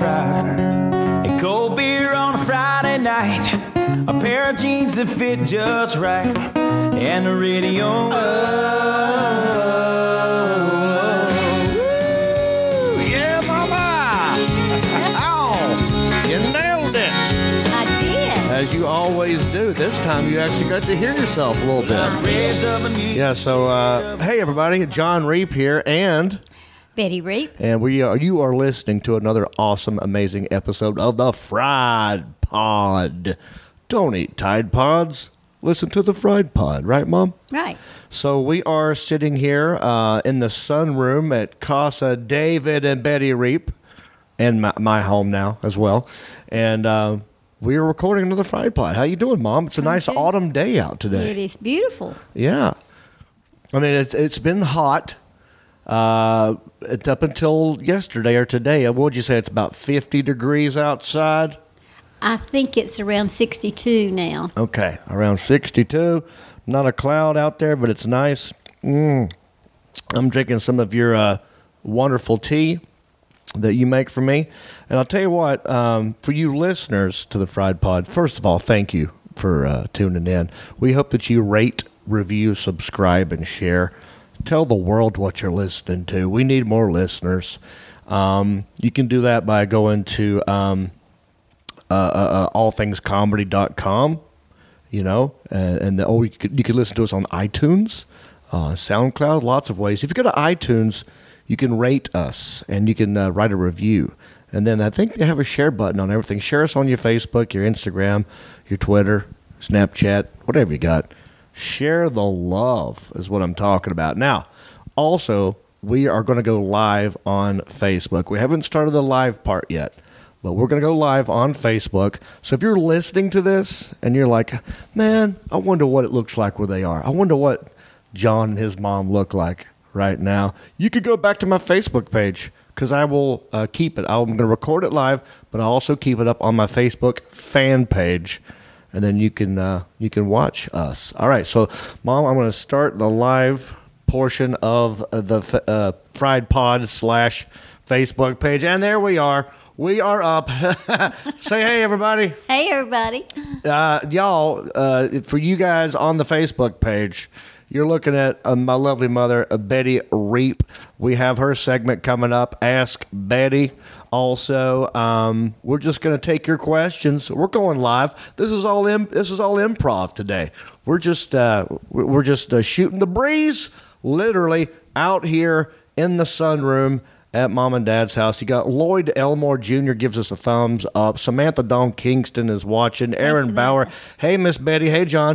fried. A cold beer on a Friday night, a pair of jeans that fit just right, and the radio. Yeah, mama! Ow! You nailed it! I did. As you always do. This time you actually got to hear yourself a little bit. Yeah, so, hey everybody, John Reap here, and Betty Reap. And you are listening to another awesome, amazing episode of the Fried Pod. Don't eat Tide Pods. Listen to the Fried Pod, right, Mom? Right. So we are sitting here in the sunroom at Casa David and Betty Reap, and my home now as well. And we are recording another Fried Pod. How you doing, Mom? It's a nice autumn day out today. It is beautiful. Yeah. I mean, it's been hot. It's up until yesterday or today. What would you say? It's about 50 degrees outside? I think it's around 62 now. Okay, around 62. Not a cloud out there, but it's nice. I'm drinking some of your wonderful tea that you make for me. And I'll tell you what, for you listeners to the Fried Pod, first of all, thank you for tuning in. We hope that you rate, review, subscribe, and share. Tell the world what you're listening to. We need more listeners. You can do that by going to allthingscomedy.com, you know, or you could listen to us on iTunes, SoundCloud, lots of ways. If you go to iTunes, you can rate us and you can write a review. And then I think they have a share button on everything. Share us on your Facebook, your Instagram, your Twitter, Snapchat, whatever you got. Share the love is what I'm talking about. Now, also, we are going to go live on Facebook. We haven't started the live part yet, but we're going to go live on Facebook. So if you're listening to this and you're like, man, I wonder what it looks like where they are. I wonder what John and his mom look like right now. You could go back to my Facebook page because I will keep it. I'm going to record it live, but I'll also keep it up on my Facebook fan page. And then you can watch us. All right, so, Mom, I'm going to start the live portion of the Fried Pod / Facebook page. And there we are. We are up. Say hey, everybody. Hey, everybody. Y'all, for you guys on the Facebook page, you're looking at my lovely mother, Betty Reap. We have her segment coming up, Ask Betty. Also, we're just going to take your questions. We're going live. This is all improv today. We're just shooting the breeze, literally out here in the sunroom at Mom and Dad's house. You got Lloyd Elmore Jr. gives us a thumbs up. Samantha Dawn Kingston is watching. Aaron Bauer. Hey, Miss Betty. Hey, John.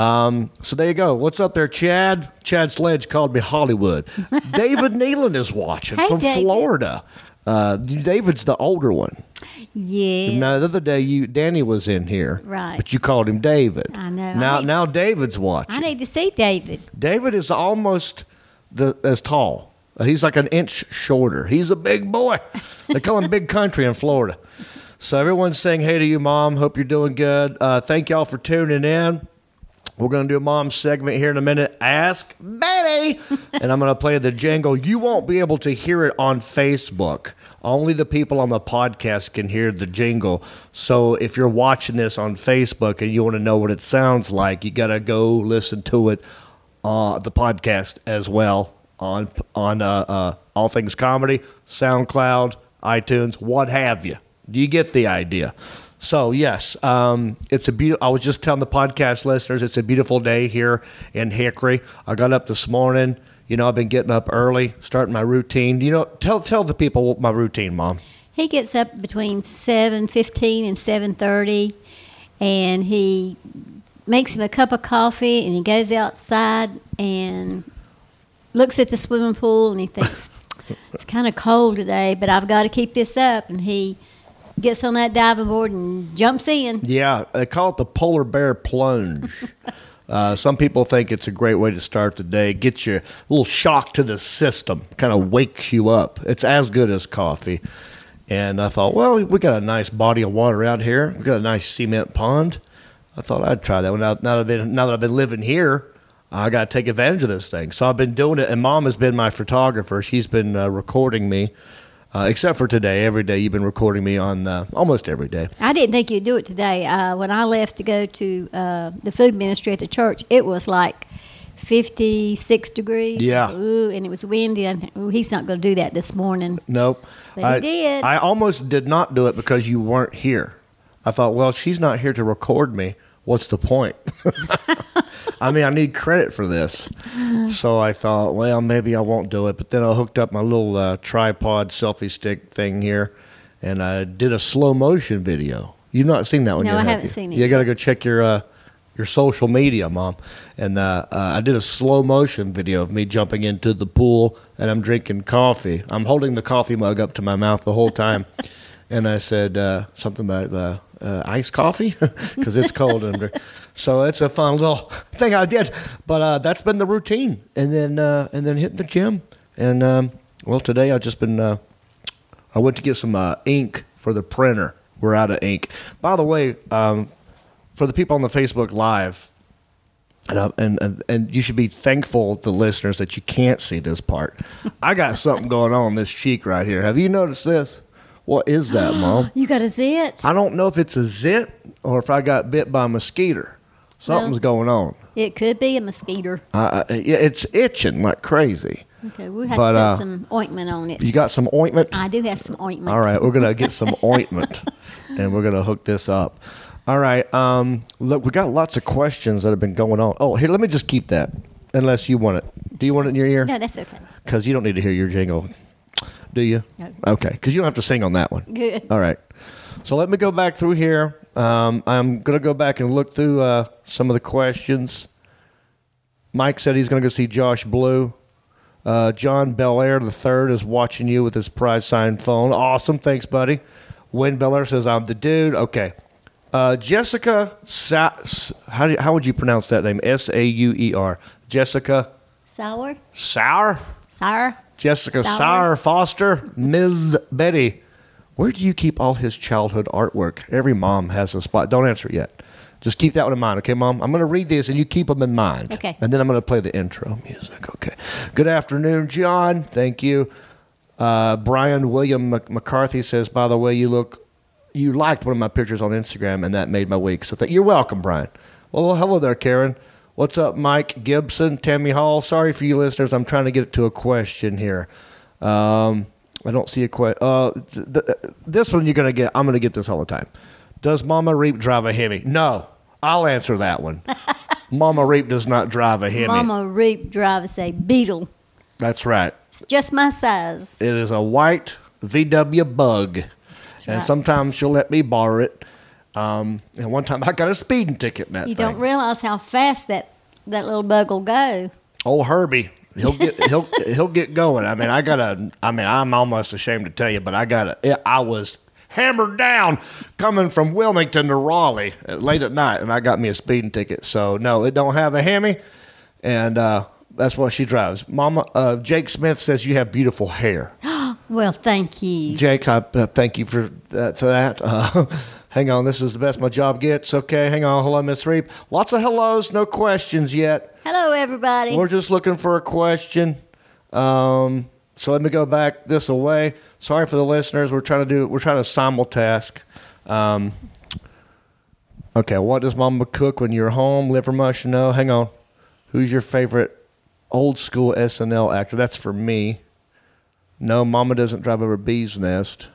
So there you go. What's up there, Chad? Chad Sledge called me Hollywood. David Nealon is watching from David. Florida. David's the older one. Yeah. Now, the other day, Danny was in here. Right. But you called him David. I know. Now David's watching. I need to see David. David is almost as tall. He's like an inch shorter. He's a big boy. They call him Big Country in Florida. So everyone's saying hey to you, Mom. Hope you're doing good. Thank y'all for tuning in. We're going to do a Mom segment here in a minute. Ask Betty. And I'm going to play the jingle. You won't be able to hear it on Facebook. Only the people on the podcast can hear the jingle. So if you're watching this on Facebook and you want to know what it sounds like, you got to go listen to it the podcast as well. On All Things Comedy, SoundCloud, iTunes, what have you. Do you get the idea? So, yes, it's I was just telling the podcast listeners, it's a beautiful day here in Hickory. I got up this morning. You know, I've been getting up early, starting my routine. You know, tell the people my routine, Mom. He gets up between 7:15 and 7:30, and he makes him a cup of coffee, and he goes outside and looks at the swimming pool, and he thinks, it's kind of cold today, but I've got to keep this up. And he gets on that diving board and jumps in. Yeah, they call it the polar bear plunge. Some people think it's a great way to start the day. Gets you a little shock to the system, kind of wakes you up. It's as good as coffee. And I thought, well, we got a nice body of water out here. We got a nice cement pond. I thought I'd try that one. Now that I've been living here, I got to take advantage of this thing. So I've been doing it, and Mom has been my photographer. She's been recording me except for today. Every day you've been recording me on almost every day. I didn't think you'd do it today. When I left to go to the food ministry at the church, it was like 56 degrees. Yeah. Ooh, and it was windy. I think, ooh, he's not going to do that this morning. Nope. But he did. I almost did not do it because you weren't here. I thought, well, she's not here to record me. What's the point? I mean, I need credit for this. So I thought, well, maybe I won't do it. But then I hooked up my little tripod selfie stick thing here, and I did a slow motion video. You've not seen that one yet, No, I have haven't you? seen it You yet. got to go check your social media, Mom. And I did a slow motion video of me jumping into the pool, and I'm drinking coffee. I'm holding the coffee mug up to my mouth the whole time. And I said something about iced coffee because it's cold under. So it's a fun little thing I did. But that's been the routine, and then hitting the gym. And well, today I just been. I went to get some ink for the printer. We're out of ink. By the way, for the people on the Facebook Live, and you should be thankful, the listeners, that you can't see this part. I got something going on this cheek right here. Have you noticed this? What is that, Mom? You got a zit? I don't know if it's a zit or if I got bit by a mosquito. Something's going on. It could be a mosquito. Yeah, it's itching like crazy. Okay, we'll have But, to put some ointment on it. You got some ointment? I do have some ointment. All right, we're going to get some ointment, and we're going to hook this up. All right, look, we got lots of questions that have been going on. Oh, here, let me just keep that, unless you want it. Do you want it in your ear? No, that's okay. Because you don't need to hear your jingle, do you? No. Okay, because you don't have to sing on that one. Good. All right. So let me go back through here. I'm going to go back and look through some of the questions. Mike said he's going to go see Josh Blue. John Belair III is watching you with his prize signed phone. Awesome. Thanks, buddy. Wayne Belair says, I'm the dude. Okay. Jessica, how would you pronounce that name? Sauer. Jessica Sour? Sauer? Sour? Jessica Sauer. Sauer Foster. Ms. Betty. Where do you keep all his childhood artwork? Every mom has a spot. Don't answer it yet. Just keep that one in mind, okay, Mom? I'm going to read these, and you keep them in mind. Okay. And then I'm going to play the intro music, okay? Good afternoon, John. Thank you. Brian William McCarthy says, by the way, you liked one of my pictures on Instagram, and that made my week. So you're welcome, Brian. Well, hello there, Karen. What's up, Mike Gibson, Tammy Hall? Sorry for you listeners. I'm trying to get to a question here. I don't see a question. This one you're going to get. I'm going to get this all the time. Does Mama Reap drive a Hemi? No. I'll answer that one. Mama Reap does not drive a Hemi. Mama Reap drives a Beetle. That's right. It's just my size. It is a white VW Bug. And right. sometimes she'll let me borrow it. And one time I got a speeding ticket in that You thing. don't realize how fast that little bug will go. Old Herbie, he'll get going. I mean, I'm almost ashamed to tell you, but I was hammered down coming from Wilmington to Raleigh late at night, and I got me a speeding ticket. So no, it don't have a Hemi, and that's what she drives. Mama, Jake Smith says you have beautiful hair. Well, thank you. Jake, I thank you for that. Hang on, this is the best my job gets. Okay, hang on. Hello, Miss Reap. Lots of hellos, no questions yet. Hello, everybody. We're just looking for a question. So let me go back this away. Sorry for the listeners. We're trying to simultask. Okay, what does Mama cook when you're home? Liver mush? No. Hang on. Who's your favorite old school SNL actor? That's for me. No, Mama doesn't drive over Bee's Nest.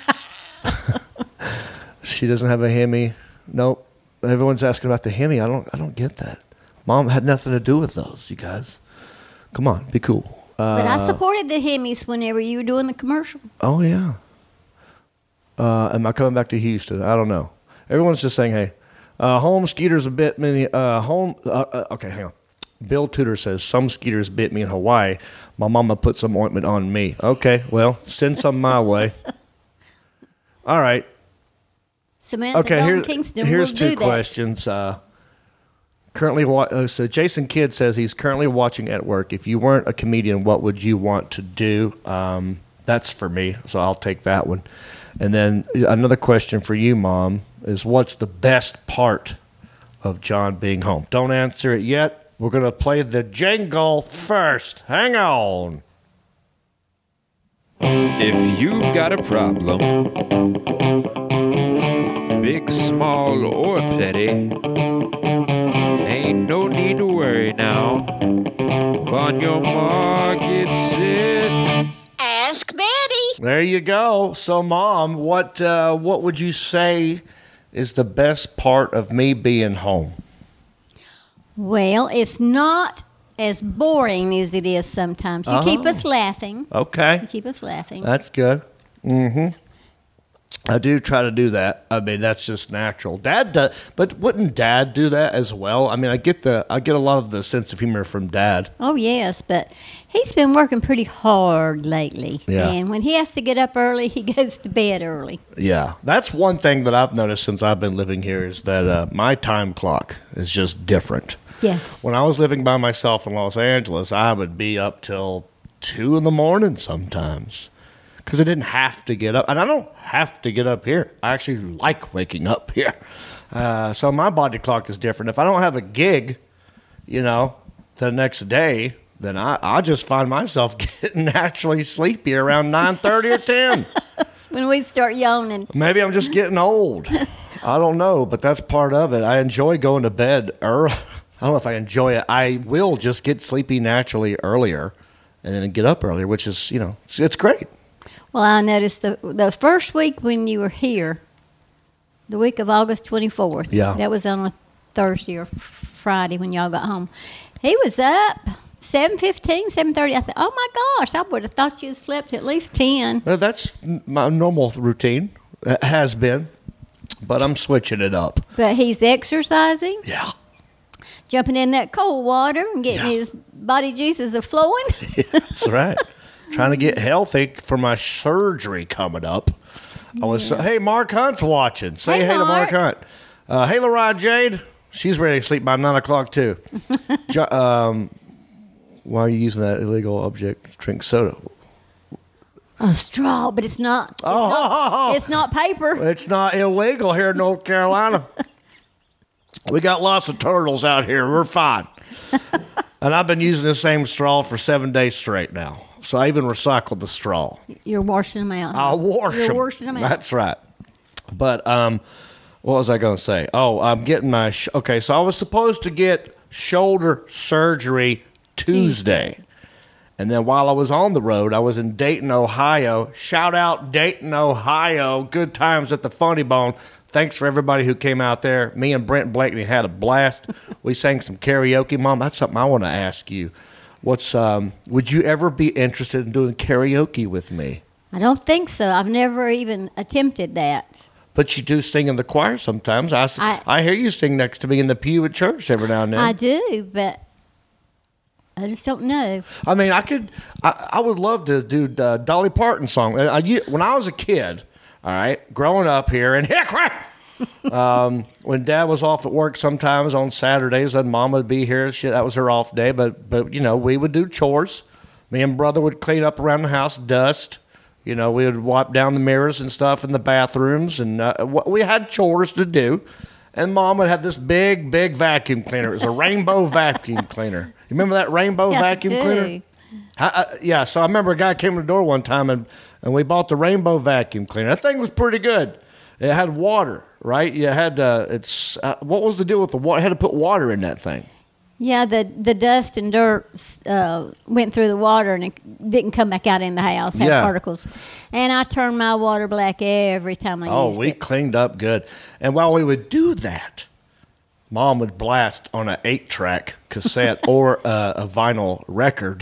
She doesn't have a Hemi. Nope. Everyone's asking about the Hemi. I don't get that. Mom had nothing to do with those, you guys. Come on, be cool. But I supported the Hemis whenever you were doing the commercial. Oh, yeah. Am I coming back to Houston? I don't know. Everyone's just saying, hey, home skeeters a bit many. Okay, hang on. Bill Tudor says, some skeeters bit me in Hawaii. My mama put some ointment on me. Okay, well, send some my way. All right. Samantha Okay, Kingston here's will two do that. questions. So Jason Kidd says he's currently watching at work. If you weren't a comedian, what would you want to do? That's for me, so I'll take that one. And then another question for you, Mom, is what's the best part of John being home? Don't answer it yet. We're going to play the jingle first. Hang on. If you've got a problem, big, small, or petty, ain't no need to worry now. On your mark, get set. Ask Betty. There you go. So, Mom, what would you say is the best part of me being home? Well, it's not as boring as it is sometimes. You keep us laughing. Okay. You keep us laughing. That's good. Mm-hmm. I do try to do that. I mean, that's just natural. Dad does, but wouldn't Dad do that as well? I mean, I get a lot of the sense of humor from Dad. Oh, yes, but he's been working pretty hard lately. Yeah. And when he has to get up early, he goes to bed early. Yeah, that's one thing that I've noticed since I've been living here is that my time clock is just different. Yes. When I was living by myself in Los Angeles, I would be up till 2 in the morning sometimes because I didn't have to get up. And I don't have to get up here. I actually like waking up here. So my body clock is different. If I don't have a gig, the next day, then I just find myself getting naturally sleepy around 9:30 or 10. When we start yawning. Maybe I'm just getting old. I don't know, but that's part of it. I enjoy going to bed early. I don't know if I enjoy it. I will just get sleepy naturally earlier and then get up earlier, which is, it's great. Well, I noticed the first week when you were here, the week of August 24th. Yeah. That was on a Thursday or Friday when y'all got home. He was up 7:15, 7:30. I thought, oh, my gosh, I would have thought you had slept at least 10. Well, that's my normal routine. It has been, but I'm switching it up. But he's exercising. Yeah. Jumping in that cold water and getting his body juices a-flowing. That's right. Trying to get healthy for my surgery coming up. Hey, Mark Hunt's watching. Say hey to Mark Hunt. Hey, Laura Jade. She's ready to sleep by 9 o'clock, too. Why are you using that illegal object to drink soda? A straw, but it's not. It's not paper. It's not illegal here in North Carolina. We got lots of turtles out here. We're fine. And I've been using the same straw for 7 days straight now. So I even recycled the straw. You're washing them out. I'll wash them. You're washing them out. That's right. But what was I going to say? Oh, I'm getting my... okay, so I was supposed to get shoulder surgery Tuesday. And then while I was on the road, I was in Dayton, Ohio. Shout out Dayton, Ohio. Good times at the Funny Bone. Thanks for everybody who came out there. Me and Brent Blakeney had a blast. We sang some karaoke. Mom, that's something I want to ask you. Would you ever be interested in doing karaoke with me? I don't think so. I've never even attempted that. But you do sing in the choir sometimes. I hear you sing next to me in the pew at church every now and then. I do, but I just don't know. I mean, I would love to do Dolly Parton song. When I was a kid, all right, growing up here in Hickory, when Dad was off at work sometimes on Saturdays, and Mom would be here. That was her off day. But we would do chores. Me and Brother would clean up around the house, dust. We would wipe down the mirrors and stuff in the bathrooms, and we had chores to do. And Mom would have this big, big vacuum cleaner. It was a rainbow vacuum cleaner. You remember that rainbow vacuum cleaner? Yeah, so I remember a guy came to the door one time, and we bought the rainbow vacuum cleaner. That thing was pretty good. It had water, right? You had what was the deal with the water? You had to put water in that thing. Yeah, the dust and dirt went through the water and it didn't come back out in the house, had particles. And I turned my water black every time I used it. Oh, we cleaned up good. And while we would do that, Mom would blast on an 8-track cassette or a vinyl record.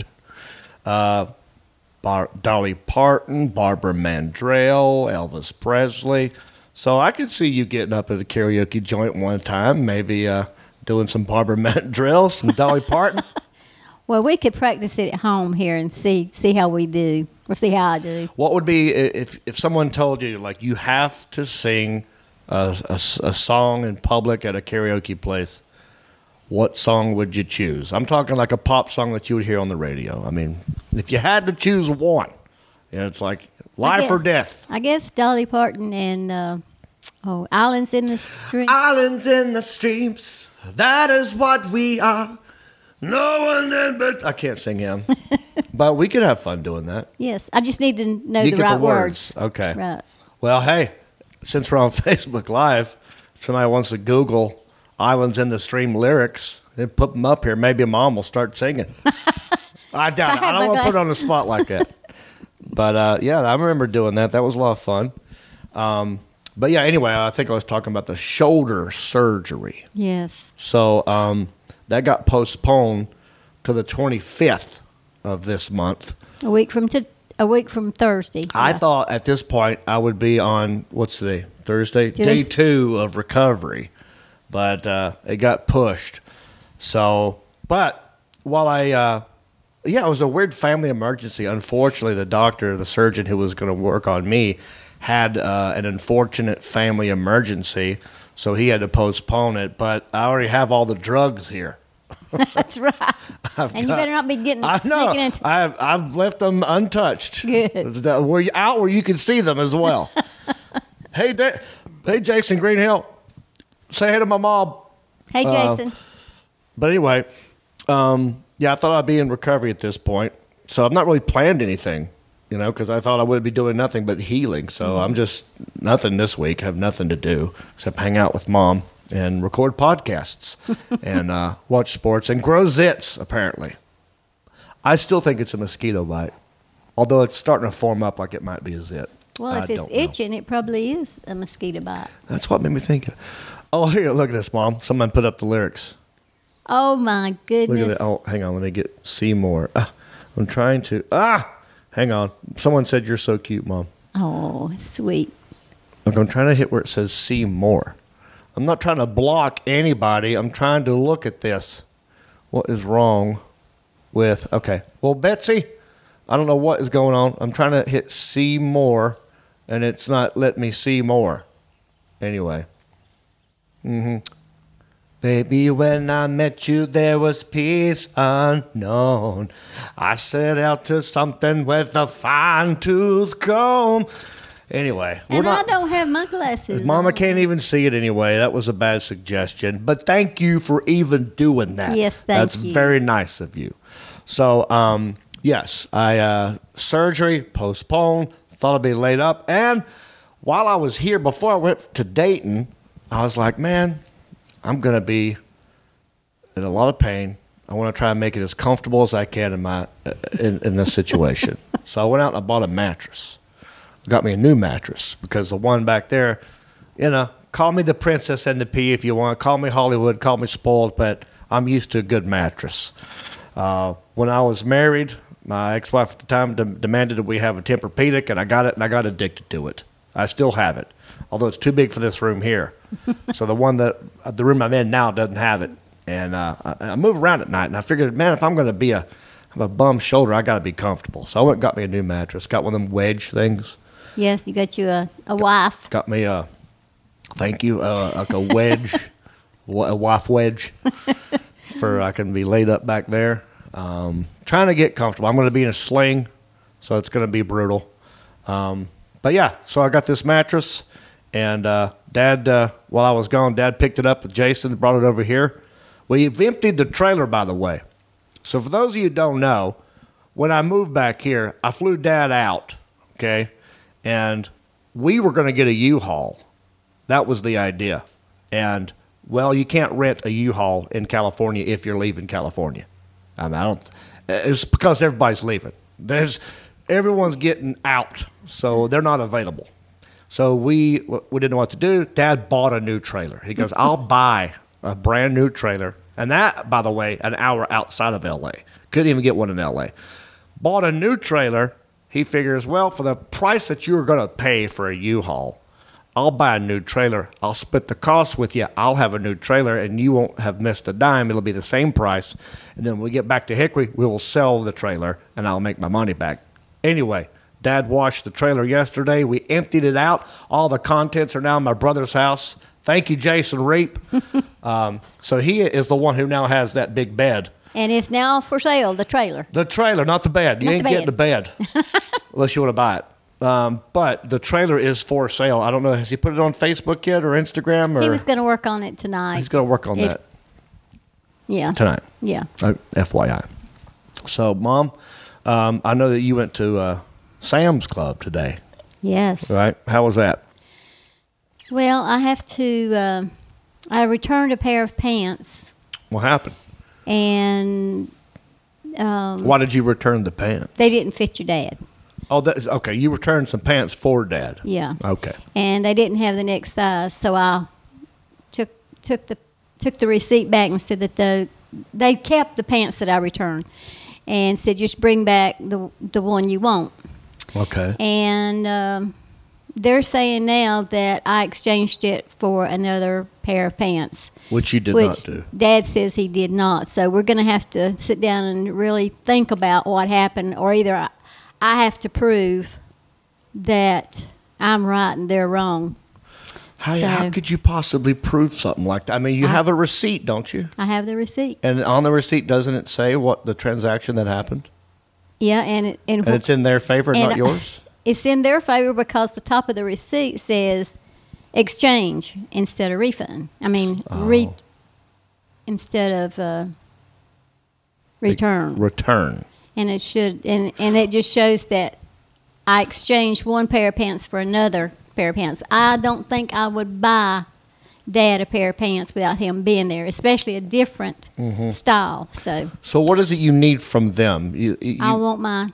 Dolly Parton, Barbara Mandrell, Elvis Presley. So I could see you getting up at a karaoke joint one time, maybe doing some Barbara Mandrell, some Dolly Parton. Well, we could practice it at home here and see how we do, or see how I do. What would be if someone told you, like, you have to sing a song in public at a karaoke place? What song would you choose? I'm talking like a pop song that you would hear on the radio. I mean, if you had to choose one, it's like life or death. I guess Dolly Parton and Islands in the Stream. Islands in the streams, that is what we are. No one then, but I can't sing him. But we could have fun doing that. Yes, I just need to know You the get right the words. Okay. Right. Well, hey, since we're on Facebook Live, if somebody wants to Google Islands in the Stream lyrics, then put them up here. Maybe Mom will start singing. I doubt it. I don't want to put her on the spot like that. But, yeah, I remember doing that. That was a lot of fun. But, yeah, anyway, I think I was talking about the shoulder surgery. Yes. So that got postponed to the 25th of this month. A week from Thursday. I Yeah. thought at this point I would be on, what's today? Thursday? Yes. Day 2 of recovery. But it got pushed. So, but while it was a weird family emergency. Unfortunately, the surgeon who was going to work on me, had an unfortunate family emergency. So he had to postpone it. But I already have all the drugs here. That's right. You better not be sneaking into. I've left them untouched. Good. Where you can see them as well. Hey, Jason Greenhill, say hey to my mom. Hey, Jason. But anyway, I thought I'd be in recovery at this point, so I've not really planned anything, because I thought I would be doing nothing but healing. So I'm just nothing this week. I have nothing to do except hang out with Mom and record podcasts and watch sports and grow zits, apparently. I still think it's a mosquito bite, although it's starting to form up like it might be a zit. Well, I if it's don't know. itching, it probably is a mosquito bite. That's what made me think. Oh, here, look at this, Mom. Someone put up the lyrics. Oh, my goodness. Look at it. Oh, hang on. Let me get Seymour. I'm trying to. Hang on. Someone said you're so cute, Mom. Oh, sweet. Look, I'm trying to hit where it says Seymour. I'm not trying to block anybody. I'm trying to look at this. What is wrong with. Okay. Well, Betsy, I don't know what is going on. I'm trying to hit see more, and it's not letting me see more. Anyway. Baby, when I met you, there was peace unknown. I set out to something with a fine-tooth comb. Anyway. And I don't have my glasses Mama on. can't even see it anyway. That was a bad suggestion. But thank you for even doing that. Yes, That's you. very nice of you. So, yes, surgery postponed, thought I'd be laid up. And while I was here, before I went to Dayton, I was like, man, I'm going to be in a lot of pain. I want to try and make it as comfortable as I can in this situation. So I went out and I bought a mattress. Got me a new mattress because the one back there, call me the princess and the pea if you want. Call me Hollywood, call me spoiled, but I'm used to a good mattress. When I was married, my ex-wife at the time demanded that we have a Tempur-Pedic, and I got it, and I got addicted to it. I still have it, although it's too big for this room here. So the room I'm in now doesn't have it. And I move around at night, and I figured, man, if I'm going to have a bum shoulder, I got to be comfortable. So I went and got me a new mattress. Got one of them wedge things. Yes, you got you a wife. Got me like a wedge, a wife wedge, for I can be laid up back there. Trying to get comfortable. I'm going to be in a sling, so it's going to be brutal. But yeah, so I got this mattress, and Dad, while I was gone, Dad picked it up with Jason and brought it over here. We've emptied the trailer, by the way. So for those of you who don't know, when I moved back here, I flew Dad out, okay? And we were going to get a U-Haul. That was the idea. And, well, you can't rent a U-Haul in California if you're leaving California. I mean, it's because everybody's leaving. Everyone's getting out, so they're not available. So we didn't know what to do. Dad bought a new trailer. He goes, I'll buy a brand new trailer. And that, by the way, an hour outside of L.A. Couldn't even get one in L.A. Bought a new trailer. He figures, well, for the price that you were going to pay for a U-Haul, I'll buy a new trailer. I'll split the cost with you. I'll have a new trailer, and you won't have missed a dime. It'll be the same price. And then when we get back to Hickory, we will sell the trailer, and I'll make my money back. Anyway, Dad washed the trailer yesterday. We emptied it out. All the contents are now in my brother's house. Thank you, Jason Reap. So he is the one who now has that big bed. And it's now for sale, the trailer. The trailer, not the bed. You ain't getting the bed unless you want to buy it. But the trailer is for sale. I don't know. Has he put it on Facebook yet or Instagram? Or He was going to work on it tonight. He's going to work on that. Yeah. tonight. Yeah. FYI. So, Mom, I know that you went to Sam's Club today, Yes. right? How was that? Well, I have to. I returned a pair of pants, What happened? and Why did you return the pants? they didn't fit your dad. Oh, okay. You returned some pants for Dad. Yeah. Okay. And they didn't have the next size, so I took the receipt back and said that they kept the pants that I returned, and said just bring back the one you want. Okay. And they're saying now that I exchanged it for another pair of pants, Which you did which not do. Dad says he did not. So we're going to have to sit down and really think about what happened, or either I have to prove that I'm right and they're wrong. How So- could you possibly prove something like that? I mean, you have a receipt, don't you? I have the receipt. And on the receipt, doesn't it say what the transaction that happened? Yeah, and And it's in their favor, And not yours? it's in their favor because the top of the receipt says exchange instead of refund. I mean, Oh. instead of return. Return. And it should, and it just shows that I exchanged one pair of pants for another pair of pants. I don't think I would buy Dad a pair of pants without him being there, especially a different style. So what is it you need from them? I want my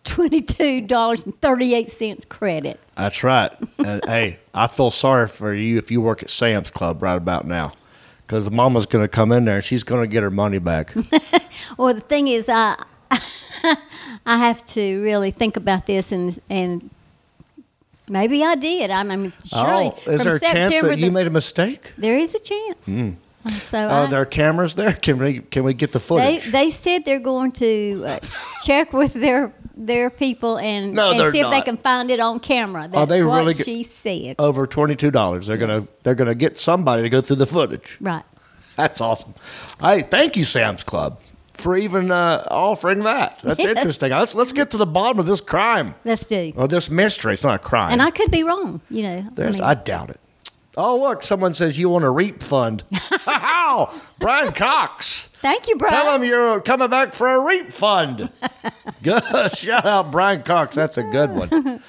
$22.38 credit. That's right. And hey, I feel sorry for you if you work at Sam's Club right about now, because Mama's going to come in there and she's going to get her money back. Well, the thing is, I have to really think about this, and maybe I did. I mean, surely is from there a chance September that you made a mistake? there is a chance. So Are there cameras there? Can we get the footage? they said they're going to check with their people and they're see if they not. can find it on camera. That's they what really she said. Over $22. They're gonna get somebody to go through the footage. Right. That's awesome. Hey, thank you, Sam's Club, for even offering that. That's Yes. interesting. Let's get to the bottom of this crime Let's do. or this mystery. It's not a crime. And I could be wrong, you know. I doubt it. Oh, look, someone says you want a REAP fund. How? Brian Cox. Thank you, Brian. Tell him you're coming back for a REAP fund. Good. Shout out Brian Cox. That's a good one.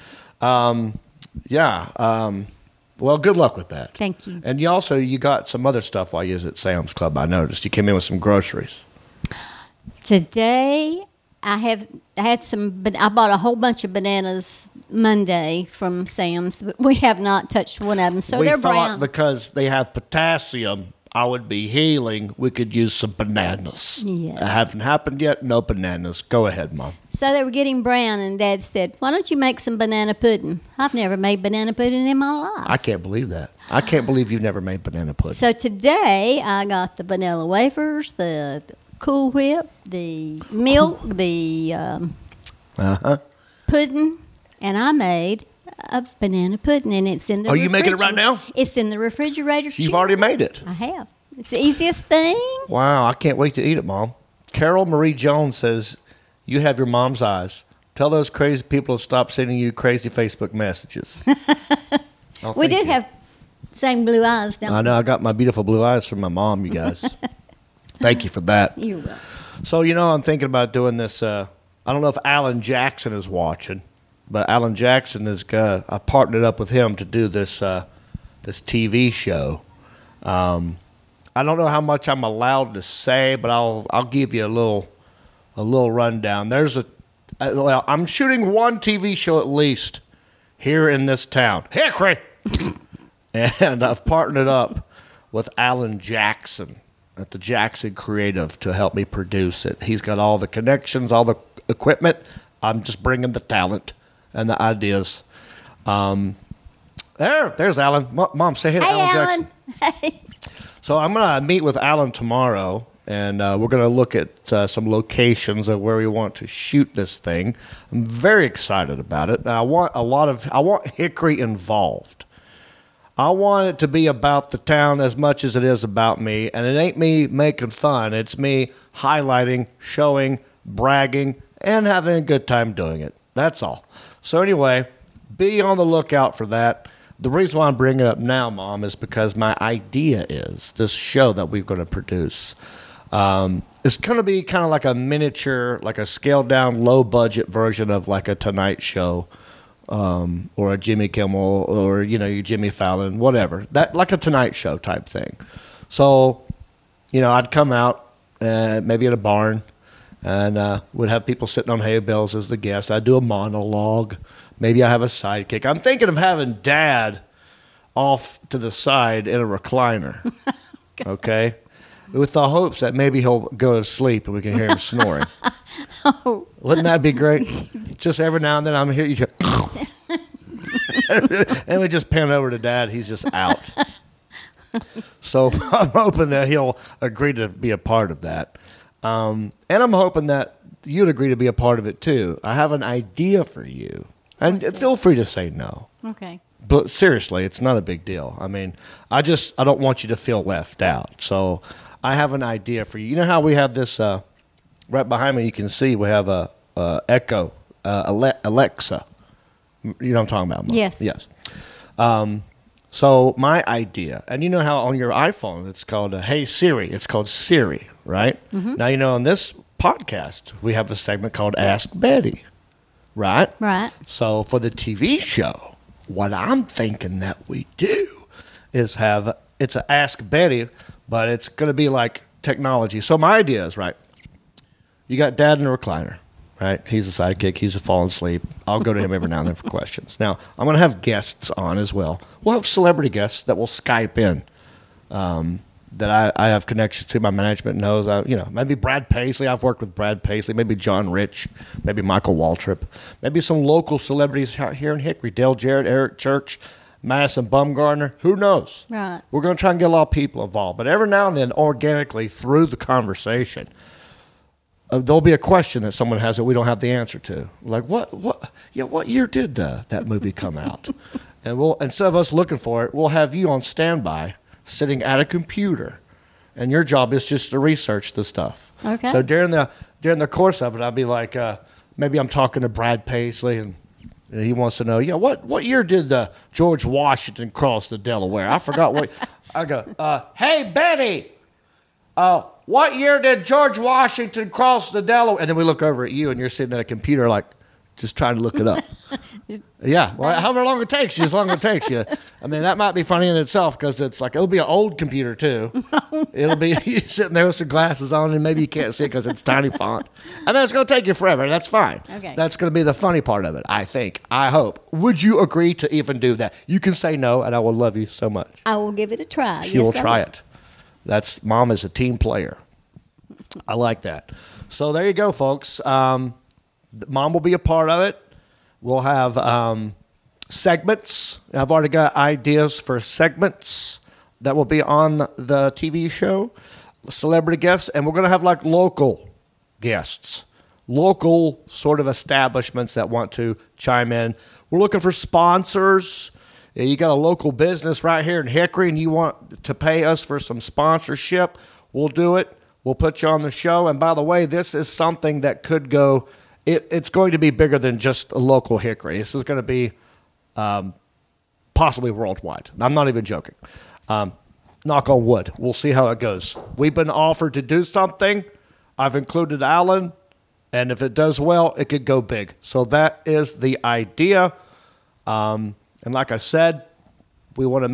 Well, good luck with that. Thank you. And you got some other stuff while you was at Sam's Club, I noticed. You came in with some groceries. Today, I bought a whole bunch of bananas Monday from Sam's, but we have not touched one of them, so we they're thought brown. because they have potassium, I would be healing. We could use some bananas. Yes. It hasn't happened yet. No bananas. Go ahead, Mom. So they were getting brown, and Dad said, "Why don't you make some banana pudding?" I've never made banana pudding in my life. I can't believe that. I can't believe you've never made banana pudding. So today, I got the vanilla wafers, the Cool Whip, the milk, the pudding, and I made a banana pudding, and it's in the Are you making it right now? It's in the refrigerator. You've already made it. I have. It's the easiest thing. Wow, I can't wait to eat it, Mom. Carol Marie Jones says, you have your mom's eyes. Tell those crazy people to stop sending you crazy Facebook messages. Oh, We thank do you. have same blue eyes, don't we? I know. I got my beautiful blue eyes from my mom, you guys. Thank you for that. You're welcome. So, I'm thinking about doing this. I don't know if Alan Jackson is watching, but Alan Jackson is. I partnered up with him to do this this TV show. I don't know how much I'm allowed to say, but I'll give you a little rundown. I'm shooting one TV show at least here in this town, Hickory, and I've partnered up with Alan Jackson at the Jackson Creative to help me produce it. He's got all the connections, all the equipment. I'm just bringing the talent and the ideas. There's Alan. Mom, say hey to Hey, Alan Alan. Jackson. Hey. So I'm going to meet with Alan tomorrow, and we're going to look at some locations of where we want to shoot this thing. I'm very excited about it, and I want Hickory involved. I want it to be about the town as much as it is about me, and it ain't me making fun. It's me highlighting, showing, bragging, and having a good time doing it. That's all. So anyway, be on the lookout for that. The reason why I'm bringing it up now, Mom, is because my idea is this show that we're going to produce. It's going to be kind of like a miniature, like a scaled down, low budget version of like a Tonight Show, or a Jimmy Kimmel, or your Jimmy Fallon, whatever. That like a Tonight Show type thing. So, I'd come out maybe in a barn, and would have people sitting on hay bales as the guest. I'd do a monologue. Maybe I have a sidekick. I'm thinking of having Dad off to the side in a recliner. Okay. With the hopes that maybe he'll go to sleep and we can hear him snoring. Oh. Wouldn't that be great? Just every now and then I'm here, and we just pan over to Dad. He's just out. So I'm hoping that he'll agree to be a part of that. And I'm hoping that you'd agree to be a part of it too. I have an idea for you. And feel free to say no. Okay. But seriously, it's not a big deal. I mean, I don't want you to feel left out. So I have an idea for you. You know how we have this right behind me? You can see we have a Echo, Alexa. You know what I'm talking about, Mom? Yes. Yes. So my idea, and you know how on your iPhone it's called Hey Siri. It's called Siri, right? Mm-hmm. Now on this podcast we have a segment called Ask Betty, right? Right. So for the TV show, what I'm thinking that we do is it's a Ask Betty, but it's going to be like technology. So my idea is, right, you got Dad in a recliner, right? He's a sidekick. He's falling asleep. I'll go to him every now and then for questions. Now, I'm going to have guests on as well. We'll have celebrity guests that will Skype in that I have connections to. My management knows. Maybe Brad Paisley. I've worked with Brad Paisley. Maybe John Rich. Maybe Michael Waltrip. Maybe some local celebrities here in Hickory. Dale Jarrett, Eric Church, Madison Bumgarner. Who knows? Right. We're going to try and get a lot of people involved. But every now and then, organically, through the conversation, there'll be a question that someone has that we don't have the answer to. Like, what year did that movie come out? And instead of us looking for it, we'll have you on standby, sitting at a computer, and your job is just to research the stuff. Okay. So during the course of it, I'll be like, maybe I'm talking to Brad Paisley, and he wants to know, what year did George Washington cross the Delaware? I forgot what. I go, hey Betty, what year did George Washington cross the Delaware? And then we look over at you, and you're sitting at a computer, like, just trying to look it up. Yeah, well, however long it takes you, as long as it takes you. I mean, that might be funny in itself, because it'll be an old computer, too. It'll be you sitting there with some glasses on, and maybe you can't see it because it's tiny font. I mean, it's going to take you forever. That's fine. Okay. That's going to be the funny part of it, I think. I hope. Would you agree to even do that? You can say no, and I will love you so much. I will give it a try. She will try it. Mom is a team player. I like that. So there you go, folks. Mom will be a part of it. We'll have segments. I've already got ideas for segments that will be on the TV show, celebrity guests, and we're going to have like local guests, local sort of establishments that want to chime in. We're looking for sponsors. You got a local business right here in Hickory, and you want to pay us for some sponsorship, we'll do it. We'll put you on the show. And by the way, this is something that could go, it's going to be bigger than just a local Hickory. This is going to be possibly worldwide. I'm not even joking. Knock on wood. We'll see how it goes. We've been offered to do something. I've included Alan. And if it does well, it could go big. So that is the idea. And like I said, we want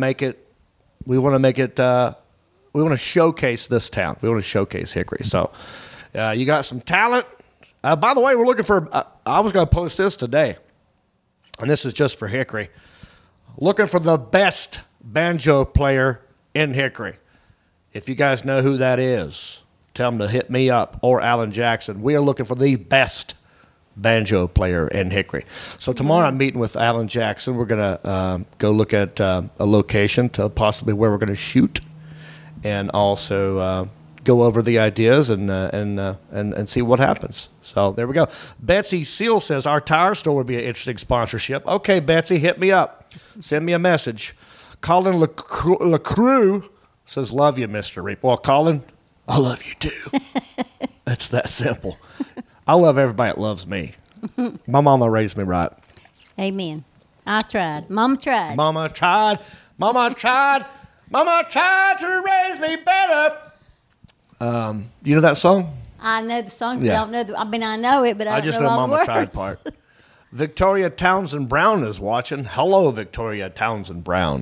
to showcase this town. We want to showcase Hickory. So you got some talent. By the way, we're looking for, I was going to post this today, and this is just for Hickory. Looking for the best banjo player in Hickory. If you guys know who that is, tell them to hit me up or Alan Jackson. We are looking for the best banjo player in Hickory. So tomorrow I'm meeting with Alan Jackson. We're going to go look at a location to possibly where we're going to shoot, and also go over the ideas and see what happens. So there we go. Betsy Seal says our tire store would be an interesting sponsorship. Okay, Betsy, hit me up. Send me a message. Colin LaCrue says, love you, Mr. Reap. Well, Colin, I love you too. It's that simple. I love everybody that loves me. My mama raised me right. Amen. I tried. Mama tried. Mama tried. Mama tried. Mama tried to raise me better. You know that song? I know the song, but Yeah. I don't know. I know it, but I I don't just know know all Mama the Tried words. part. Victoria Townsend Brown is watching. Hello, Victoria Townsend Brown.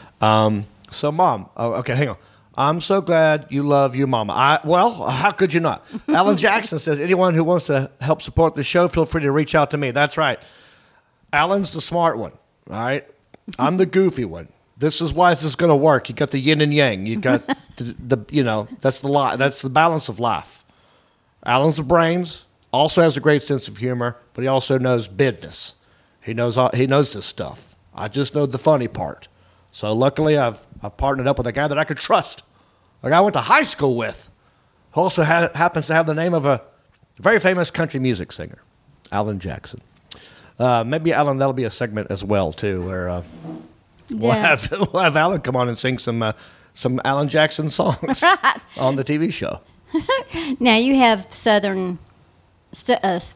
So, Mom, okay, hang on. I'm so glad you love your mama. Well, how could you not? Alan Jackson says, anyone who wants to help support the show, feel free to reach out to me. That's right. Alan's the smart one, all right? I'm the goofy one. This is why this is going to work. You got the yin and yang. You got that's the balance of life. Alan's the brains, also has a great sense of humor, but he also knows business. He knows this stuff. I just know the funny part. So luckily, I've partnered up with a guy that I could trust, a guy I went to high school with, who also happens to have the name of a very famous country music singer, Alan Jackson. Maybe, Alan, that'll be a segment as well, too, where we'll have Alan come on and sing some Alan Jackson songs on the TV show. Now you have Southern Startown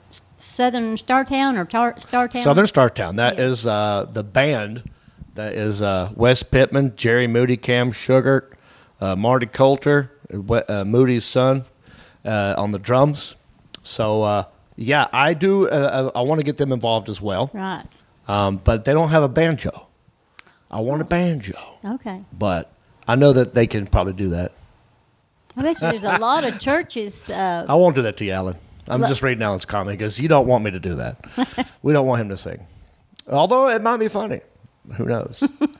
or Startown? Southern Startown. That Yeah. is the band. That is Wes Pittman, Jerry Moody, Cam Sugart, Marty Coulter, Moody's son, on the drums. So, yeah, I do. I want to get them involved as well. Right. But they don't have a banjo. I want a banjo. Okay. But I know that they can probably do that. I bet you there's a lot of churches. I won't do that to you, Alan. I'm just reading Alan's comment because you don't want me to do that. We don't want him to sing. Although it might be funny. Who knows?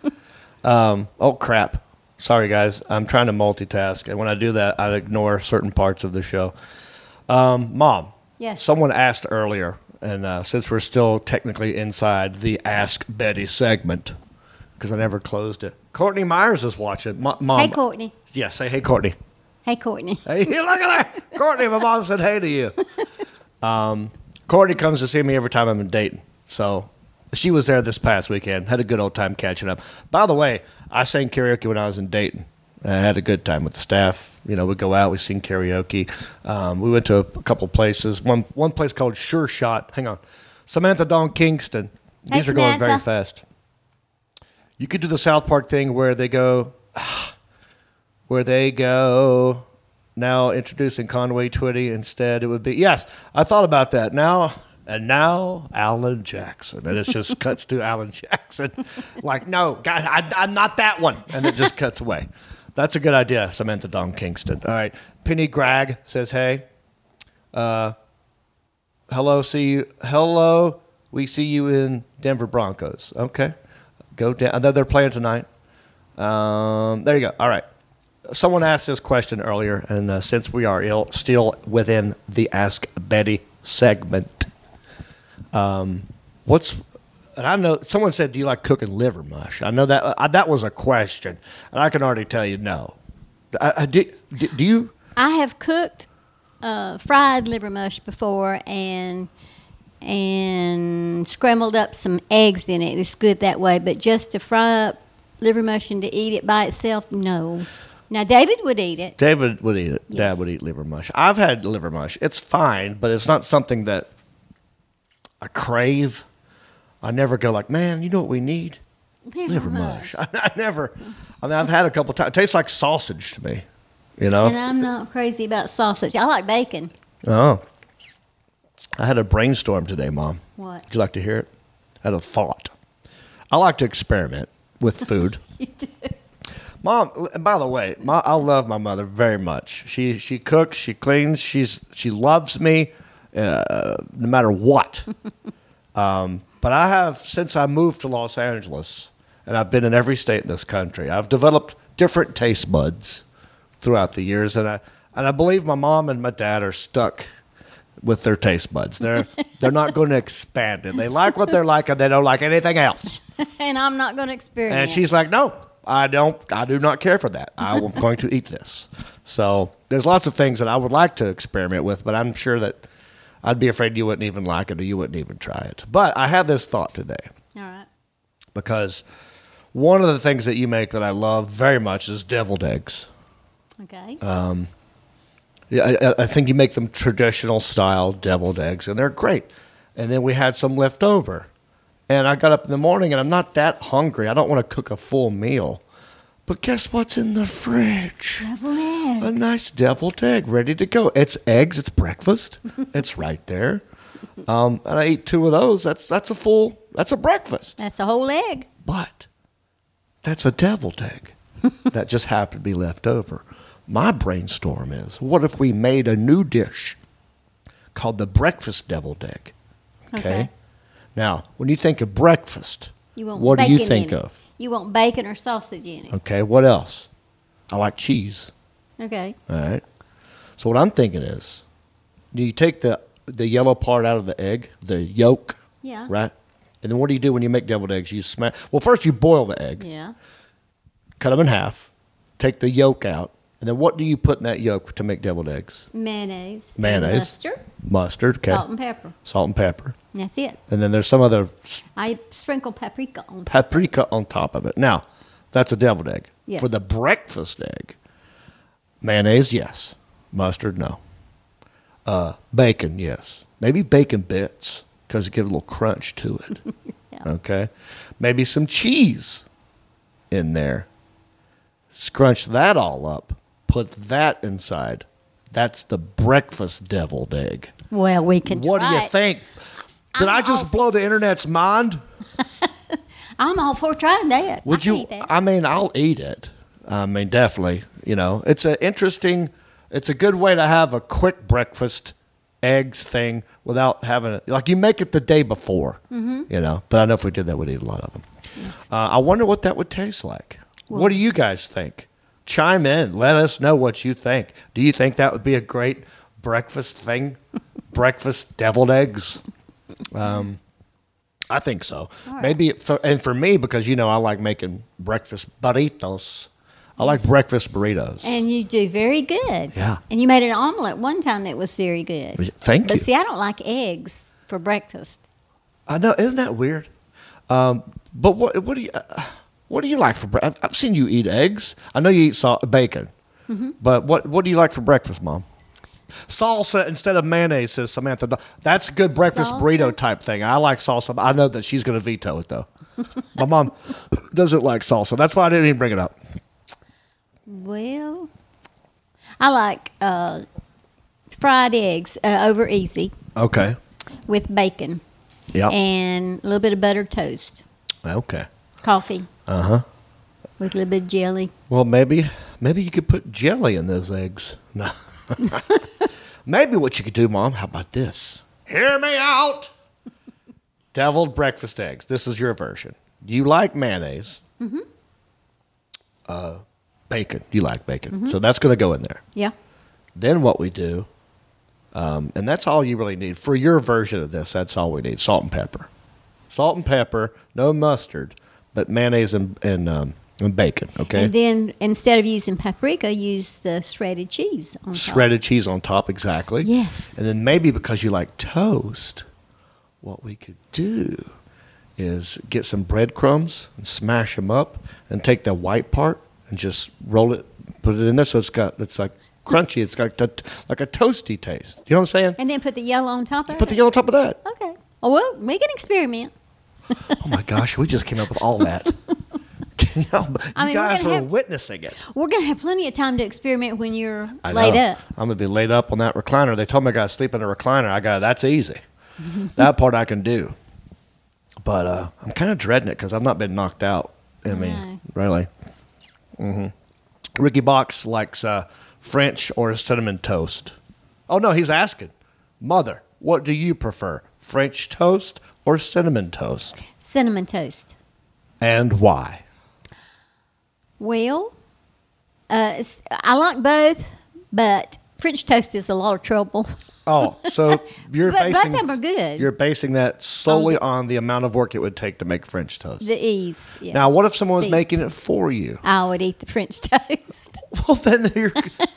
Oh, crap. Sorry, guys. I'm trying to multitask. And when I do that, I ignore certain parts of the show. Mom. Yes. Someone asked earlier, and since we're still technically inside the Ask Betty segment, because I never closed it, Courtney Myers is watching. Mom. Hey, Courtney. Yeah, say hey, Courtney. Hey, Courtney. Hey, look at that. Courtney, my mom said hey to you. Courtney comes to see me every time I'm in Dayton. So she was there this past weekend. Had a good old time catching up. By the way, I sang karaoke when I was in Dayton. I had a good time with the staff. You know, we'd go out, we sing karaoke. We went to a couple places. One place called Sure Shot. Hang on. Samantha Dawn Kingston. Hey, These are going very Samantha. fast. You could do the South Park thing where they go, now introducing Conway Twitty instead. It would be, yes, I thought about that. Now Alan Jackson. And it just cuts to Alan Jackson. Like, no, guys, I'm not that one. And it just cuts away. That's a good idea, Samantha Dawn Kingston. All right. Penny Gragg says, hey. Hello, we see you in Denver Broncos. Okay. Go down. I know they're playing tonight. There you go. All right. Someone asked this question earlier, and since we are still within the Ask Betty segment, and I know someone said, "Do you like cooking liver mush?" I know that that was a question, and I can already tell you no. Do you? I have cooked fried liver mush before and scrambled up some eggs in it. It's good that way, but just to fry up liver mush and to eat it by itself, no. Now, David would eat it. David would eat it. Yes. Dad would eat liver mush. I've had liver mush. It's fine, but it's not something that I crave. I never go like, man, you know what we need? Liver mush. I never. I mean, I've had a couple times. It tastes like sausage to me, you know? And I'm not crazy about sausage. I like bacon. Oh. I had a brainstorm today, Mom. What? Would you like to hear it? I had a thought. I like to experiment with food. You do. Mom, by the way, I love my mother very much. She cooks, she cleans, she loves me no matter what. But I have, since I moved to Los Angeles, and I've been in every state in this country, I've developed different taste buds throughout the years, and I believe my mom and my dad are stuck with their taste buds. They're not going to expand it. They like what they're like, and they don't like anything else. And I'm not going to experiment. And she's like, no, I do not care for that. I'm going to eat this. So there's lots of things that I would like to experiment with, but I'm sure that I'd be afraid you wouldn't even like it or you wouldn't even try it. But I had this thought today All right. because one of the things that you make that I love very much is deviled eggs. Okay. Yeah, I think you make them traditional style deviled eggs, and they're great. And then we had some left over. And I got up in the morning, and I'm not that hungry. I don't want to cook a full meal. But guess what's in the fridge? Deviled eggs. A nice deviled egg ready to go. It's eggs. It's breakfast. It's right there. And I eat 2 of those. That's a breakfast. That's a whole egg. But that's a deviled egg that just happened to be left over. My brainstorm is, what if we made a new dish called the breakfast deviled egg? Okay. Now, when you think of breakfast, what do you think of? You want bacon or sausage in it. Okay, what else? I like cheese. Okay. All right. So what I'm thinking is, do you take the yellow part out of the egg, the yolk, Yeah. right? And then what do you do when you make deviled eggs? You smash. Well, first you boil the egg, Yeah. cut them in half, take the yolk out, and then what do you put in that yolk to make deviled eggs? Mayonnaise. Mayonnaise. Mustard. Mustard, okay. Salt and pepper. Salt and pepper. And that's it. And then there's some other I sprinkle paprika on top. paprika on top of it. Now, that's a deviled egg. Yes. For the breakfast egg, mayonnaise, yes. Mustard, no. Bacon, yes. Maybe bacon bits because it gives a little crunch to it. Yeah. Okay. Maybe some cheese in there. Scrunch that all up. Put that inside. That's the breakfast deviled egg. Well, we can What do try you it. think? Did I just blow the internet's mind? I'm all for trying that. Would I can you? eat that. I mean, I'll eat it. I mean, definitely. You know, it's a good way to have a quick breakfast eggs thing without having it. Like you make it the day before, you know. But I know if we did that, we'd eat a lot of them. I wonder what that would taste like. What do you guys think? Chime in. Let us know what you think. Do you think that would be a great breakfast thing? Breakfast deviled eggs? I think so. right. Maybe for me, because, you know, I like making breakfast burritos. I like breakfast burritos. And you do very good. Yeah. And you made an omelet one time that was very good. Thank you. But see, I don't like eggs for breakfast. I know, isn't that weird? But what do you like for breakfast? I've seen you eat eggs. I know you eat bacon. Mm-hmm. But what do you like for breakfast, Mom? Salsa instead of mayonnaise, says Samantha. That's a good breakfast Salsa? burrito type thing. I like salsa. I know that she's going to veto it, though. My mom doesn't like salsa. That's why I didn't even bring it up. Well, I like fried eggs over easy Okay. with bacon Yep. and a little bit of buttered toast. Okay. Coffee Uh-huh. with a little bit of jelly. Well, maybe you could put jelly in those eggs. No. Maybe what you could do, Mom, how about this? Hear me out. Deviled breakfast eggs. This is your version. You like mayonnaise. Mm-hmm. Bacon. You like bacon. Mm-hmm. So that's going to go in there. Yeah. Then what we do, and that's all you really need. For your version of this, that's all we need. Salt and pepper. Salt and pepper, no mustard, but mayonnaise and bacon, okay? And then instead of using paprika, use the shredded cheese on top. Shredded cheese on top, exactly. Yes. And then maybe because you like toast, what we could do is get some breadcrumbs and smash them up and take the white part and just roll it, put it in there so it's like crunchy. It's got like a toasty taste. You know what I'm saying? And then put the yellow on top of Put the it. yellow on top of that. Okay. Oh, well, we can experiment. Oh my gosh, we just came up with all that. You I mean, we're guys gonna were have- witnessing it. We're going to have plenty of time to experiment when you're I laid know. up. I'm gonna be laid up on that recliner. They told me I got to sleep in a recliner. That's easy. That part I can do. But I'm kind of dreading it because I've not been knocked out. I mean, No. really. Ricky Box likes French or cinnamon toast. Oh no, he's asking, Mother, what do you prefer, French toast or cinnamon toast, Cinnamon toast. and why? Well, I like both, but French toast is a lot of trouble. Oh, so you're But both basing of them are good. You're basing that solely on the amount of work it would take to make French toast. The ease. Yeah. Now, what if someone was Speed. making it for you? I would eat the French toast. Well, then your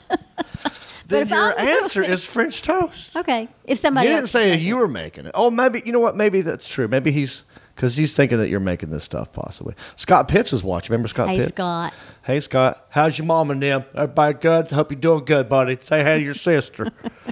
if your I'm doing answer it- is French toast. Okay. If somebody You didn't else say is you were making it. Oh, maybe you know what? Maybe that's true. Maybe because he's thinking that you're making this stuff possibly. Scott Pitts is watching. Remember Scott Hey, Pitts? Scott. Hey, Scott. How's your mom and them? Everybody good? Hope you're doing good, buddy. Say hey to your sister.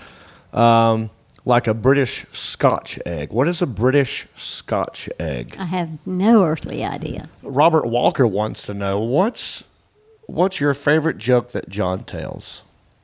Like a British Scotch egg. What is a British Scotch egg? I have no earthly idea. Robert Walker wants to know what's your favorite joke that John tells?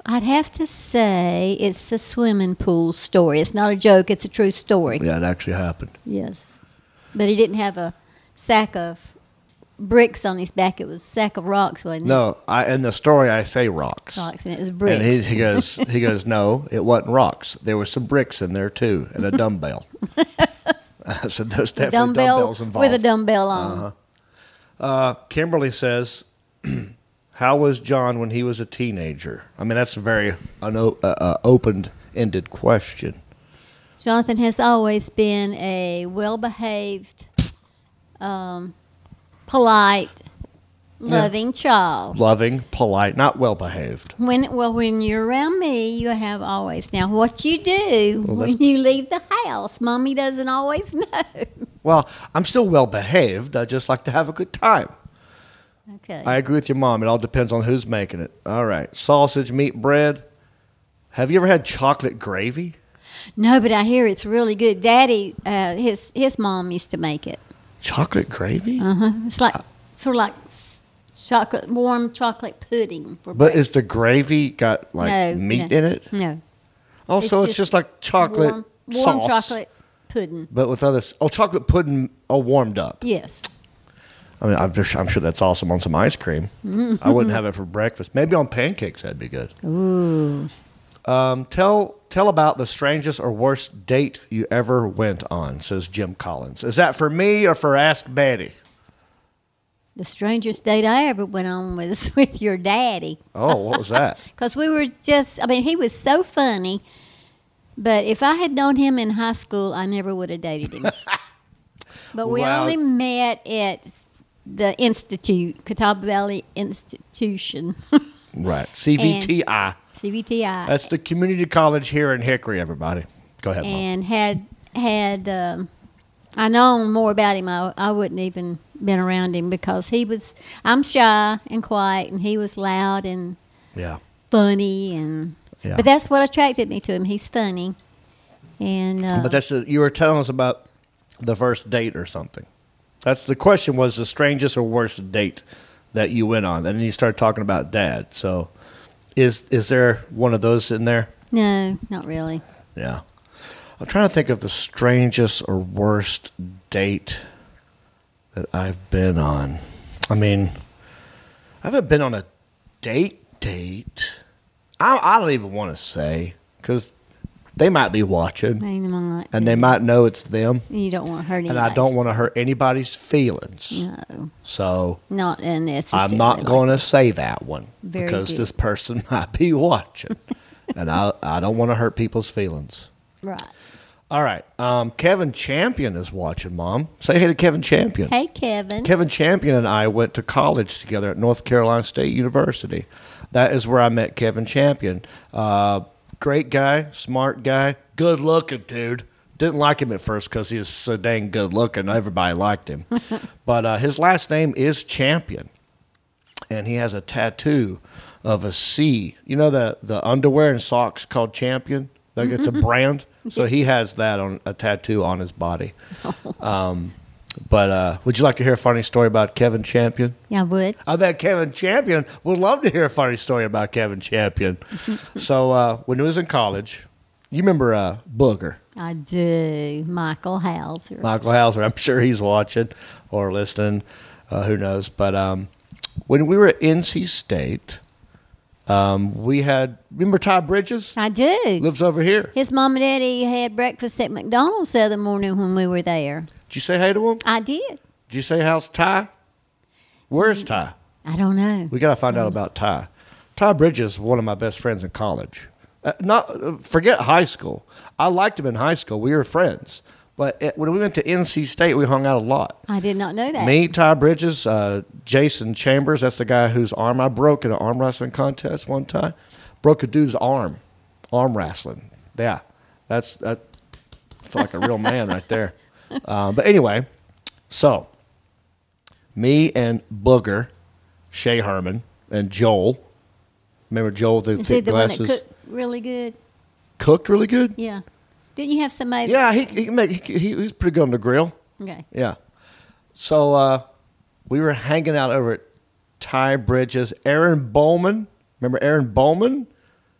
I'd have to say it's the swimming pool story. It's not a joke. It's a true story. Yeah, it actually happened. Yes. But he didn't have a sack of bricks on his back. It was a sack of rocks, wasn't it? No, in the story I say rocks. Rocks, and it was bricks. And he goes, no, it wasn't rocks. There was some bricks in there too, and a dumbbell. So there's definitely dumbbells involved. With a dumbbell on. Kimberly says, how was John when he was a teenager? I mean, that's a very open-ended question. Jonathan has always been a well-behaved, polite, loving child. Loving, polite, not well-behaved. When you're around me, you have always. Now, what you do when you leave the house, Mommy doesn't always know. Well, I'm still well-behaved. I just like to have a good time. Okay. I agree with your mom. It all depends on who's making it. All right. Sausage, meat, bread. Have you ever had chocolate gravy? No, but I hear it's really good. Daddy, his mom used to make it. Chocolate gravy? It's like sort of like warm chocolate pudding for But breakfast. is the gravy got meat in it? No. Oh, so it's just like chocolate warm sauce. chocolate pudding. But with chocolate pudding warmed up. Yes. I mean, I'm sure that's awesome on some ice cream. I wouldn't have it for breakfast. Maybe on pancakes, that'd be good. Ooh. Tell about the strangest or worst date you ever went on, says Jim Collins. Is that for me or for Ask Betty? The strangest date I ever went on was with your daddy. Oh, what was that? Because we were he was so funny. But if I had known him in high school, I never would have dated him. But we only met at the Institute, Catawba Valley Institution. Right. CVTI. CVTI. That's the community college here in Hickory, everybody. Go ahead, Mom. And had I known more about him, I wouldn't even been around him because I'm shy and quiet, and he was loud and funny. But that's what attracted me to him. He's funny. And but you were telling us about the first date or something. That's the question was the strangest or worst date that you went on. And then you started talking about Dad. So is there one of those in there? No, not really. Yeah. I'm trying to think of the strangest or worst date that I've been on. I mean, I haven't been on a date. I don't even want to say because they might be watching. They might. And they might know it's them. You don't want to hurt anybody. And I don't want to hurt anybody's feelings. No. So not unnecessarily. I'm not going to say that one Very because good. this person might be watching. And I don't want to hurt people's feelings. Right. All right. Kevin Champion is watching, Mom. Say hey to Kevin Champion. Hey, Kevin. Kevin Champion and I went to college together at North Carolina State University. That is where I met Kevin Champion. Great guy, smart guy, good looking dude. Didn't like him at first because he was so dang good looking. Everybody liked him. But his last name is Champion. And he has a tattoo of a C. You know the underwear and socks called Champion? Like it's a brand. So he has that on a tattoo on his body. But would you like to hear a funny story about Kevin Champion? Yeah, I would. I bet Kevin Champion would love to hear a funny story about Kevin Champion. So when he was in college, you remember Booger? I do. Michael Hauser. Michael Hauser. I'm sure he's watching or listening. Who knows? But when we were at NC State, we had, remember Ty Bridges? I do. Lives over here. His mom and daddy had breakfast at McDonald's the other morning when we were there. Did you say hey to him? I did. Did you say how's Ty? Where's Ty? I don't know. We got to find out about Ty. Ty Bridges is one of my best friends in college. Forget high school. I liked him in high school. We were friends. But when we went to NC State, we hung out a lot. I did not know that. Me, Ty Bridges, Jason Chambers. That's the guy whose arm I broke in an arm wrestling contest one time. Broke a dude's arm wrestling. Yeah, that's I feel like a real man right there. But anyway, so me and Booger, Shay Herman, and Joel. Remember Joel with the Is he thick the glasses? one that cooked really good? Cooked really good? Yeah. Didn't you have somebody? Yeah, he was pretty good on the grill. Okay. Yeah. So we were hanging out over at Ty Bridges. Aaron Bowman. Remember Aaron Bowman?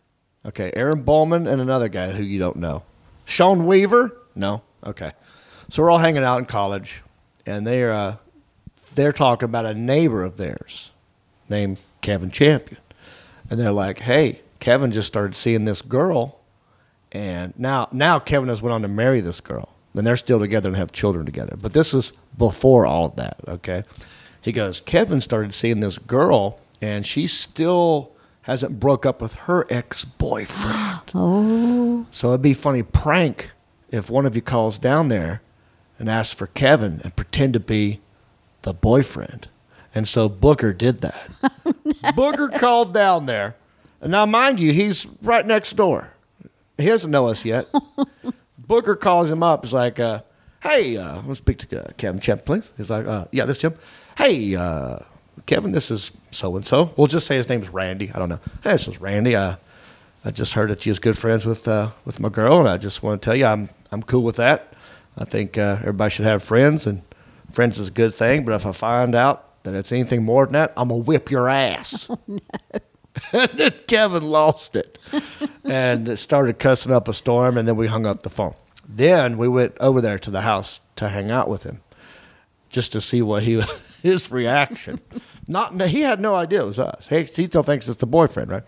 Okay, Aaron Bowman and another guy who you don't know. Sean Weaver? No? Okay. So we're all hanging out in college, and they're talking about a neighbor of theirs named Kevin Champion. And they're like, hey, Kevin just started seeing this girl, and now Kevin has went on to marry this girl. And they're still together and have children together. But this is before all of that, okay? He goes, Kevin started seeing this girl, and she still hasn't broke up with her ex-boyfriend. Oh. So it'd be a funny prank if one of you calls down there and asks for Kevin and pretend to be the boyfriend. And so Booker did that. Booker called down there. And now, mind you, he's right next door. He doesn't know us yet. Booker calls him up. He's like, hey, I want to speak to Kevin Champ, please. He's like, yeah, this is him. Hey, Kevin, this is so-and-so. We'll just say his name's Randy. I don't know. Hey, this is Randy. I just heard that you was good friends with my girl, and I just want to tell you I'm cool with that. I think everybody should have friends, and friends is a good thing. But if I find out that it's anything more than that, I'm going to whip your ass. Oh, no. And then Kevin lost it and started cussing up a storm, and then we hung up the phone. Then we went over there to the house to hang out with him just to see what his reaction. He had no idea it was us. He still thinks it's the boyfriend, right?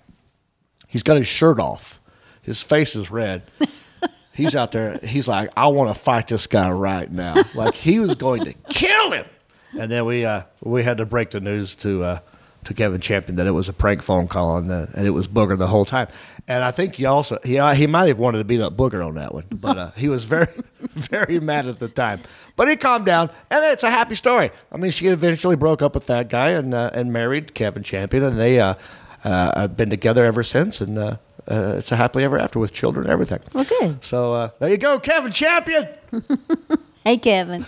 He's got his shirt off. His face is red. He's out there. He's like, I want to fight this guy right now. Like he was going to kill him. And then we had to break the news to Kevin Champion that it was a prank phone call and it was Booger the whole time. And I think he might have wanted to beat up Booger on that one, but he was very, very mad at the time. But he calmed down, and it's a happy story. I mean, she eventually broke up with that guy and married Kevin Champion, and they have been together ever since, and it's a happily ever after with children and everything. Well, good. So there you go, Kevin Champion. Hey, Kevin.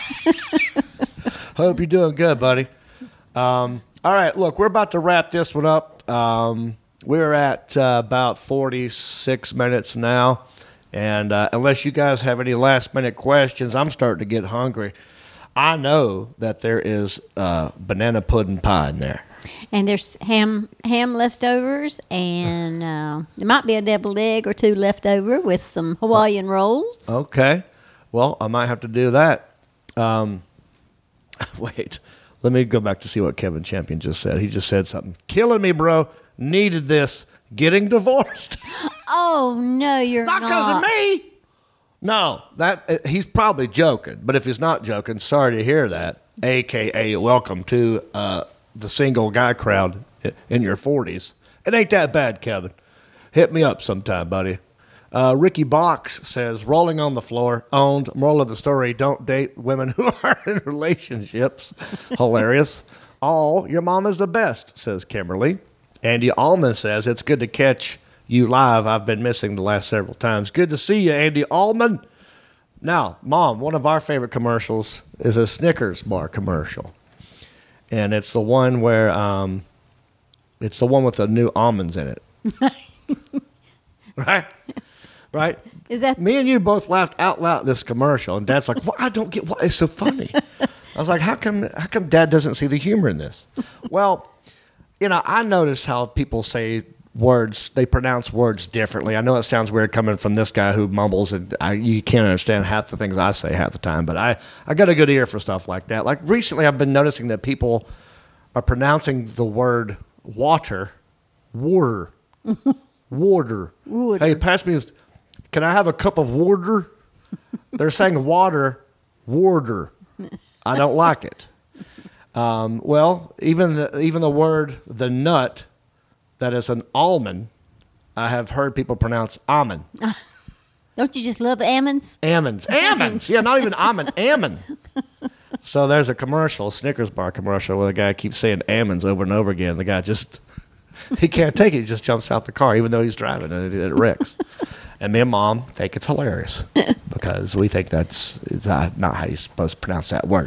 Hope you're doing good, buddy. All right, look, we're about to wrap this one up. We're at about 46 minutes now, and unless you guys have any last-minute questions, I'm starting to get hungry. I know that there is banana pudding pie in there. And there's ham leftovers, and there might be a deviled egg or two left over with some Hawaiian rolls. Okay. Well, I might have to do that. Wait. Let me go back to see what Kevin Champion just said. He just said something. Killing me, bro. Needed this. Getting divorced. Oh, no, you're not. Not because of me. No, he's probably joking. But if he's not joking, sorry to hear that. AKA, welcome to the single guy crowd in your 40s. It ain't that bad, Kevin. Hit me up sometime, buddy. Ricky Box says, rolling on the floor, owned. Moral of the story, don't date women who are in relationships. Hilarious. Your mom is the best, says Kimberly. Andy Allman says, it's good to catch you live. I've been missing the last several times. Good to see you, Andy Allman. Now, Mom, one of our favorite commercials is a Snickers bar commercial. And it's the one where, it's the one with the new almonds in it. Right? Right? Is that me and you both laughed out loud at this commercial, and Dad's like, "Well, I don't get why it's so funny." I was like, "How come Dad doesn't see the humor in this?" Well, I notice how people say words; they pronounce words differently. I know it sounds weird coming from this guy who mumbles, and you can't understand half the things I say half the time. But I got a good ear for stuff like that. Like recently, I've been noticing that people are pronouncing the word water, water. Water. Hey, pass me this. Can I have a cup of water? They're saying water, water. I don't like it. Well, even the word the nut that is an almond, I have heard people pronounce almond. Don't you just love almonds? Almonds. Almonds. Yeah, not even almond. Almond. So there's a commercial, a Snickers bar commercial, where the guy keeps saying almonds over and over again. The guy just... he can't take it. He just jumps out the car, even though he's driving, and it wrecks. And me and Mom think it's hilarious because we think that's not how you're supposed to pronounce that word.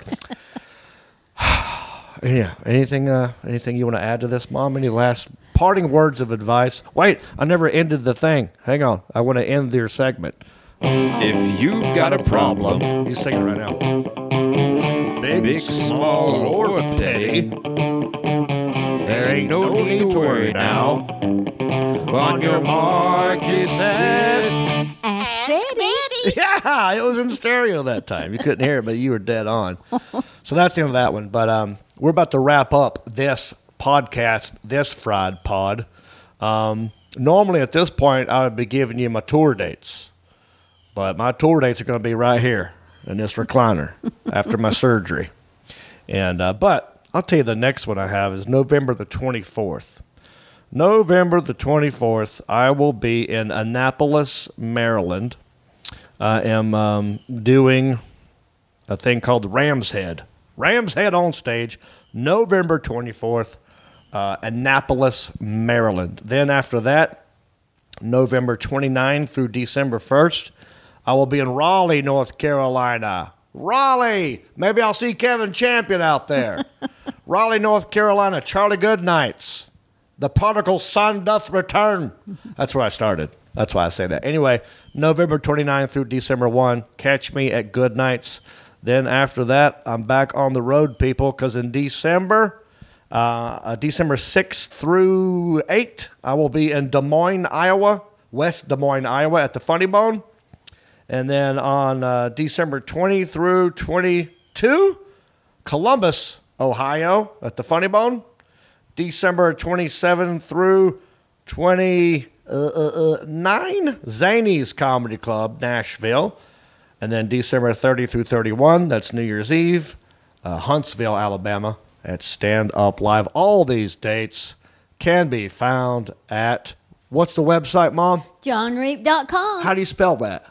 Yeah. Anything you want to add to this, Mom? Any last parting words of advice? Wait, I never ended the thing. Hang on. I want to end your segment. If you've got a problem, He's singing right now. big, small, or petty, There Ain't no need to worry now. On your mark, get set. Ask Betty. Yeah, it was in stereo that time. You couldn't hear it, but you were dead on. So that's the end of that one. But we're about to wrap up this podcast, this Fried Pod. Normally at this point, I would be giving you my tour dates. But my tour dates are going to be right here in this recliner after my surgery. And but I'll tell you the next one I have is November the 24th. November the 24th, I will be in Annapolis, Maryland. I am doing a thing called Ram's Head. Ram's Head on stage, November 24th, Annapolis, Maryland. Then after that, November 29th through December 1st, I will be in Raleigh, North Carolina. Raleigh! Maybe I'll see Kevin Champion out there. Raleigh, North Carolina, Charlie Goodnights. The prodigal son doth return. That's where I started. That's why I say that. Anyway, November 29th through December 1, catch me at Goodnights. Then after that, I'm back on the road, people, because in December, December 6th through 8th, I will be in Des Moines, Iowa, West Des Moines, Iowa, at the Funny Bone. And then on December 20 through 22, Columbus, Ohio, at the Funny Bone. December 27 through 29, Zany's Comedy Club, Nashville. And then December 30 through 31, that's New Year's Eve, Huntsville, Alabama, at Stand Up Live. All these dates can be found at, what's the website, Mom? JohnReep.com. How do you spell that?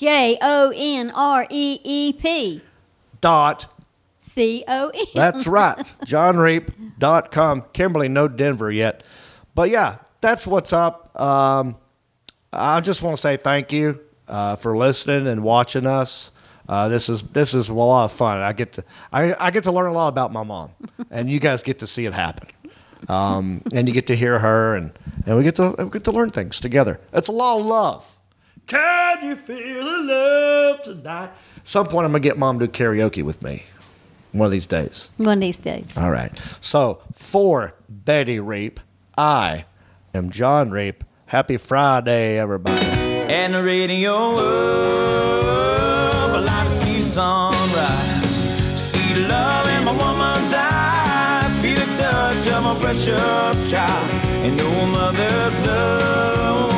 JONREEP. .com. That's right. JohnReep.com. Kimberly, no Denver yet. But yeah, that's what's up. I just want to say thank you for listening and watching us. This is a lot of fun. I get to learn a lot about my mom, and you guys get to see it happen. And you get to hear her, and we get to learn things together. It's a lot of love. Can you feel the love tonight? At some point, I'm gonna get Mom to do karaoke with me. One of these days. One of these days. All right. So, for Betty Reep, I am John Reep. Happy Friday, everybody. And the radio up, I like to see sunrise. See the love in my woman's eyes. Feel the touch of my precious child. And know a mother's love